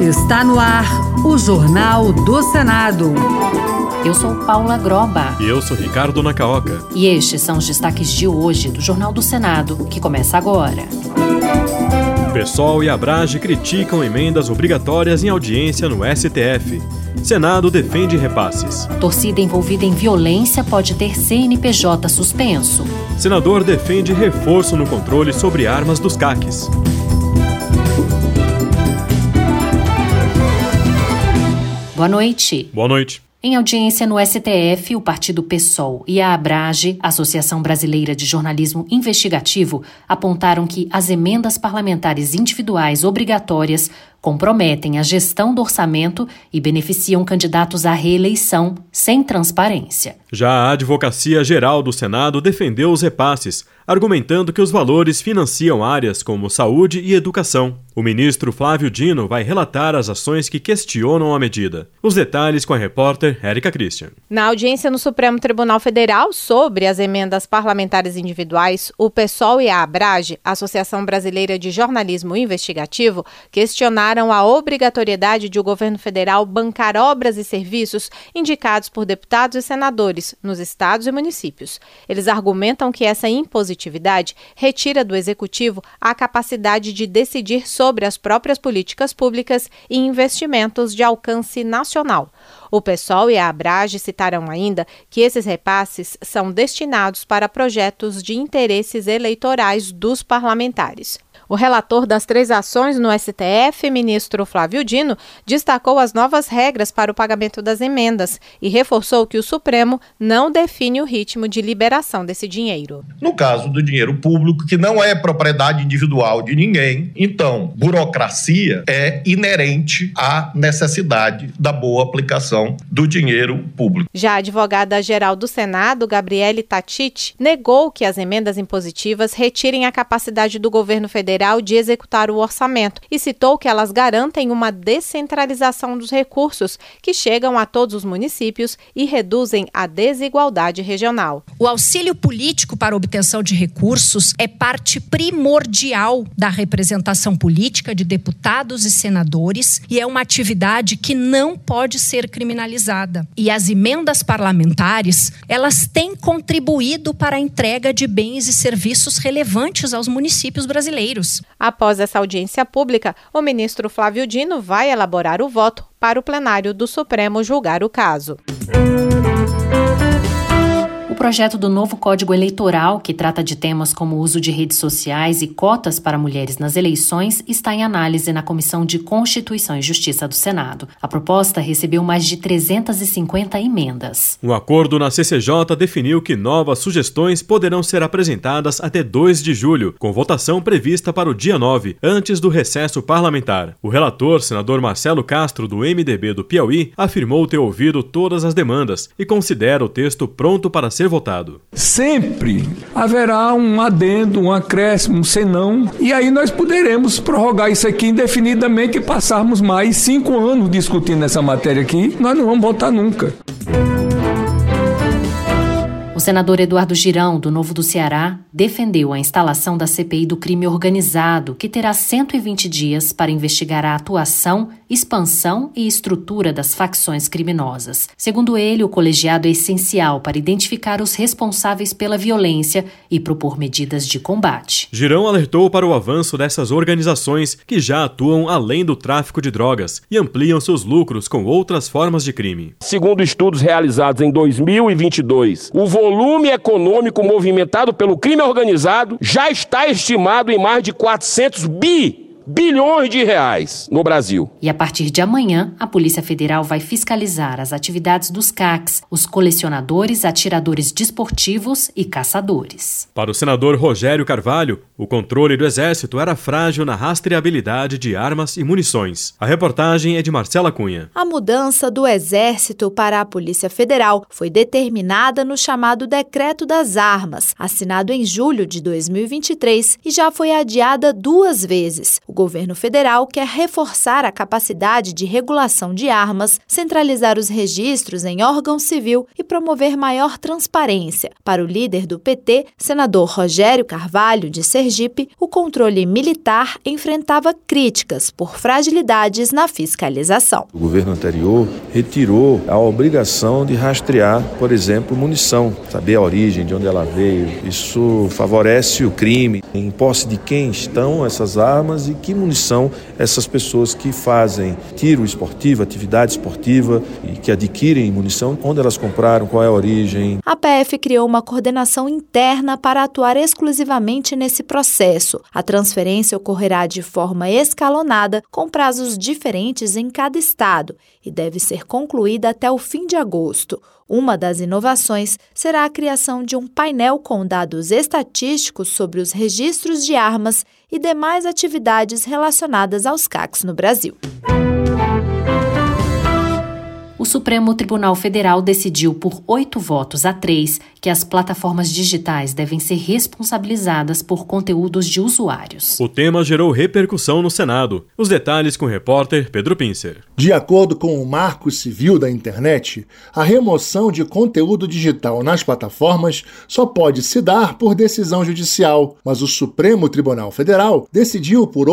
Está no ar o Jornal do Senado. Eu sou Paula Groba. E eu sou Ricardo Nacaoca. E estes são os destaques de hoje do Jornal do Senado, que começa agora. PSOL e Abrage criticam emendas obrigatórias em audiência no STF. Senado defende repasses. Torcida envolvida em violência pode ter CNPJ suspenso. Senador defende reforço no controle sobre armas dos CACs. Boa noite. Boa noite. Em audiência no STF, o partido PSOL e a Abrage, Associação Brasileira de Jornalismo Investigativo, apontaram que as emendas parlamentares individuais obrigatórias comprometem a gestão do orçamento e beneficiam candidatos à reeleição sem transparência. Já a Advocacia Geral do Senado defendeu os repasses, argumentando que os valores financiam áreas como saúde e educação. O ministro Flávio Dino vai relatar as ações que questionam a medida. Os detalhes com a repórter Érica Christian. Na audiência no Supremo Tribunal Federal sobre as emendas parlamentares individuais, o PSOL e a Abrage, Associação Brasileira de Jornalismo Investigativo, questionaram a obrigatoriedade de o governo federal bancar obras e serviços indicados por deputados e senadores nos estados e municípios. Eles argumentam que essa impositividade retira do executivo a capacidade de decidir sobre as próprias políticas públicas e investimentos de alcance nacional. O PSOL e a Abrage citaram ainda que esses repasses são destinados para projetos de interesses eleitorais dos parlamentares. O relator das 3 ações no STF, ministro Flávio Dino, destacou as novas regras para o pagamento das emendas e reforçou que o Supremo não define o ritmo de liberação desse dinheiro. No caso do dinheiro público, que não é propriedade individual de ninguém, então, burocracia é inerente à necessidade da boa aplicação do dinheiro público. Já a advogada-geral do Senado, Gabriele Tatiti, negou que as emendas impositivas retirem a capacidade do governo federal de executar o orçamento e citou que elas garantem uma descentralização dos recursos que chegam a todos os municípios e reduzem a desigualdade regional. O auxílio político para obtenção de recursos é parte primordial da representação política de deputados e senadores e é uma atividade que não pode ser criminalizada. E as emendas parlamentares, elas têm contribuído para a entrega de bens e serviços relevantes aos municípios brasileiros. Após essa audiência pública, o ministro Flávio Dino vai elaborar o voto para o plenário do Supremo julgar o caso. O projeto do novo Código Eleitoral, que trata de temas como o uso de redes sociais e cotas para mulheres nas eleições, está em análise na Comissão de Constituição e Justiça do Senado. A proposta recebeu mais de 350 emendas. Um acordo na CCJ definiu que novas sugestões poderão ser apresentadas até 2 de julho, com votação prevista para o dia 9, antes do recesso parlamentar. O relator, senador Marcelo Castro, do MDB do Piauí, afirmou ter ouvido todas as demandas e considera o texto pronto para ser votado. Sempre haverá um adendo, um acréscimo, um senão, e aí nós poderemos prorrogar isso aqui indefinidamente e passarmos mais 5 anos discutindo essa matéria aqui. Nós não vamos votar nunca. O senador Eduardo Girão, do Novo do Ceará, defendeu a instalação da CPI do crime organizado, que terá 120 dias para investigar a atuação, expansão e estrutura das facções criminosas. Segundo ele, o colegiado é essencial para identificar os responsáveis pela violência e propor medidas de combate. Girão alertou para o avanço dessas organizações que já atuam além do tráfico de drogas e ampliam seus lucros com outras formas de crime. Segundo estudos realizados em 2022, o volume econômico movimentado pelo crime organizado já está estimado em mais de 400 bilhões de reais no Brasil. E a partir de amanhã, a Polícia Federal vai fiscalizar as atividades dos CACs, os colecionadores, atiradores desportivos e caçadores. Para o senador Rogério Carvalho, o controle do Exército era frágil na rastreabilidade de armas e munições. A reportagem é de Marcela Cunha. A mudança do Exército para a Polícia Federal foi determinada no chamado Decreto das Armas, assinado em julho de 2023 e já foi adiada 2 vezes. O O governo federal quer reforçar a capacidade de regulação de armas, centralizar os registros em órgão civil e promover maior transparência. Para o líder do PT, senador Rogério Carvalho, de Sergipe, o controle militar enfrentava críticas por fragilidades na fiscalização. O governo anterior retirou a obrigação de rastrear, por exemplo, munição, saber a origem, de onde ela veio. Isso favorece o crime, em posse de quem estão essas armas e que munição essas pessoas que fazem tiro esportivo, atividade esportiva e que adquirem munição, onde elas compraram, qual é a origem. A PF criou uma coordenação interna para atuar exclusivamente nesse processo. A transferência ocorrerá de forma escalonada, com prazos diferentes em cada estado e deve ser concluída até o fim de agosto. Uma das inovações será a criação de um painel com dados estatísticos sobre os registros de armas e demais atividades relacionadas aos CACs no Brasil. O Supremo Tribunal Federal decidiu por 8-3 que as plataformas digitais devem ser responsabilizadas por conteúdos de usuários. O tema gerou repercussão no Senado. Os detalhes com o repórter Pedro Pincer. De acordo com o Marco Civil da Internet, a remoção de conteúdo digital nas plataformas só pode se dar por decisão judicial, mas o Supremo Tribunal Federal decidiu por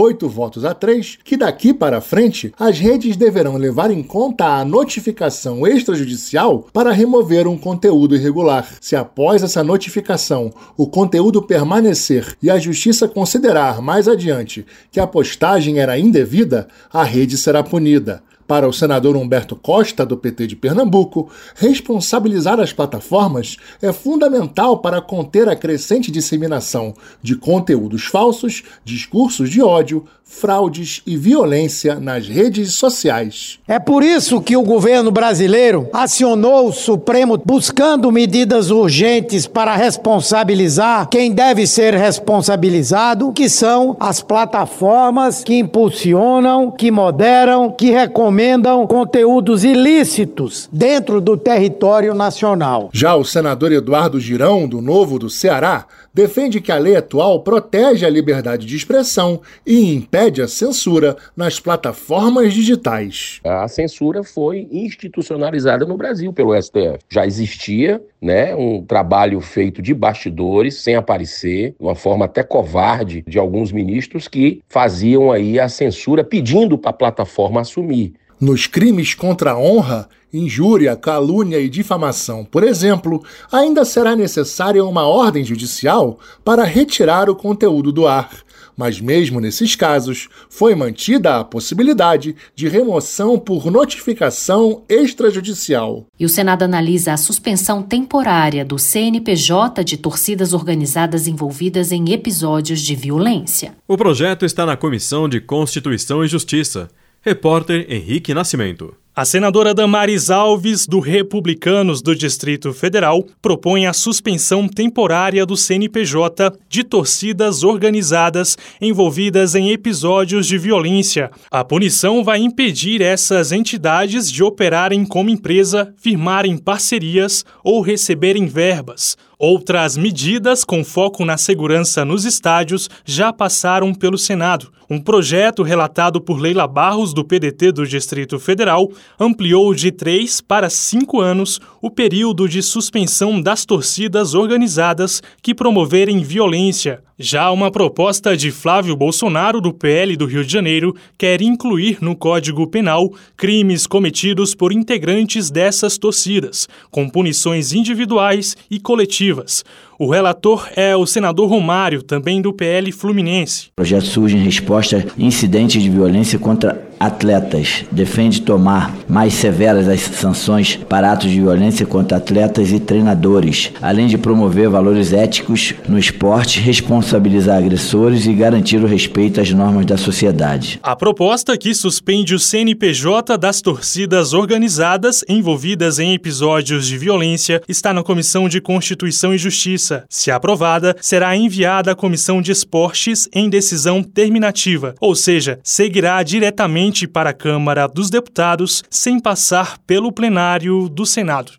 8-3 que daqui para frente as redes deverão levar em conta a notificação extrajudicial para remover um conteúdo irregular. Se após essa notificação o conteúdo permanecer e a Justiça considerar mais adiante que a postagem era indevida, a rede será punida. Para o senador Humberto Costa, do PT de Pernambuco, responsabilizar as plataformas é fundamental para conter a crescente disseminação de conteúdos falsos, discursos de ódio, fraudes e violência nas redes sociais. É por isso que o governo brasileiro acionou o Supremo buscando medidas urgentes para responsabilizar quem deve ser responsabilizado, que são as plataformas que impulsionam, que moderam, que recomendam conteúdos ilícitos dentro do território nacional. Já o senador Eduardo Girão, do Novo do Ceará, defende que a lei atual protege a liberdade de expressão e impede a censura nas plataformas digitais. A censura foi institucionalizada no Brasil pelo STF. Já existia, um trabalho feito de bastidores, sem aparecer, de uma forma até covarde de alguns ministros que faziam aí a censura pedindo para a plataforma assumir. Nos crimes contra a honra, injúria, calúnia e difamação, por exemplo, ainda será necessária uma ordem judicial para retirar o conteúdo do ar. Mas mesmo nesses casos, foi mantida a possibilidade de remoção por notificação extrajudicial. E o Senado analisa a suspensão temporária do CNPJ de torcidas organizadas envolvidas em episódios de violência. O projeto está na Comissão de Constituição e Justiça. Repórter Henrique Nascimento. A senadora Damares Alves, do Republicanos do Distrito Federal, propõe a suspensão temporária do CNPJ de torcidas organizadas envolvidas em episódios de violência. A punição vai impedir essas entidades de operarem como empresa, firmarem parcerias ou receberem verbas. Outras medidas com foco na segurança nos estádios já passaram pelo Senado. Um projeto relatado por Leila Barros, do PDT do Distrito Federal, ampliou de 3 para 5 anos o período de suspensão das torcidas organizadas que promoverem violência. Já uma proposta de Flávio Bolsonaro, do PL do Rio de Janeiro, quer incluir no Código Penal crimes cometidos por integrantes dessas torcidas, com punições individuais e coletivas. O relator é o senador Romário, também do PL Fluminense. O projeto surge em resposta a incidentes de violência contra atletas. Defende tomar mais severas as sanções para atos de violência contra atletas e treinadores, além de promover valores éticos no esporte, responsabilizar agressores e garantir o respeito às normas da sociedade. A proposta, que suspende o CNPJ das torcidas organizadas envolvidas em episódios de violência, está na Comissão de Constituição e Justiça. Se aprovada, será enviada à Comissão de Esportes em decisão terminativa, ou seja, seguirá diretamente para a Câmara dos Deputados sem passar pelo plenário do Senado.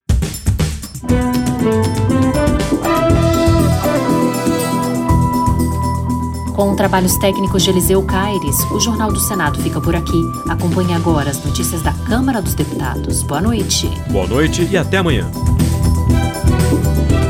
Com trabalhos técnicos de Eliseu Caires, o Jornal do Senado fica por aqui. Acompanhe agora as notícias da Câmara dos Deputados. Boa noite. Boa noite e até amanhã.